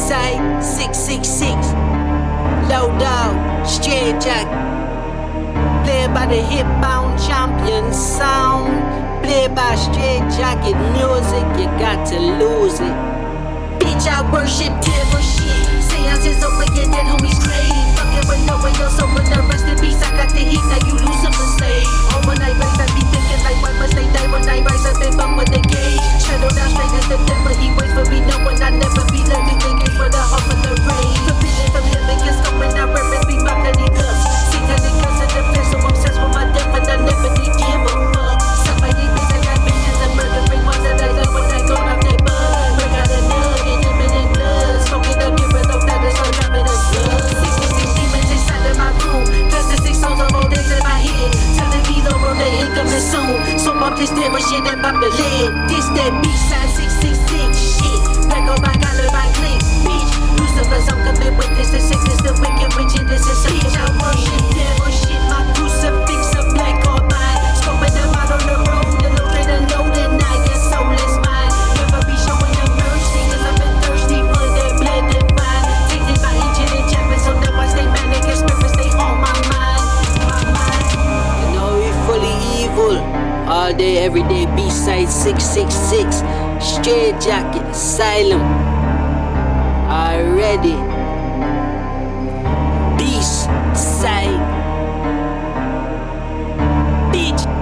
B-side 666. Low dog, straight jack. Played by the hip-bound champion sound. Played by straight jacket music, you got to lose it. Bitch, I worship devil shit. Seance is over, yeah, that homie's crazy. Fucking with no one else, so when the rest in peace, I got the heat, now you lose some mistake. Oh, when I rise, I be thinking like, why must they die when I rise up and bump with the gauge? Shadow down straight as the devil, he waits for me, knowing I never be left in the gauge for the half of the rain. Forbidden from living, it's going, I reverence me, my bloody guts. See that it comes in the flesh, so obsessed with my death, and I never did give a fuck. Somebody thinks I got visions of murdering ones that I love when I go off their bud. Break out a nug and imminent blood, smoking up your breath, that is all dropping a slug. 66 demons inside of my room, plus the 6 souls of old days in my head. Telling me the road that ain't coming soon, so bump this devil shit and pop the lid. This that B-side 666 shit, back on my collar, my click, bitch. Lucifer's, I'm coming with this, the sickness, the wicked witch, and this is a bitch. I worship devil shit, my crucifix, a black or mine. Scoping them out on the road, the low straight and low, and now your soul is mine. Never be showing your mercy, cause I've been thirsty for that blood divine. Tainted by ancient enchantments, so now I stay manic, and spirits stay on my mind. You know we fully evil, all day, every day, B-side 666. Straight jacket, asylum, already.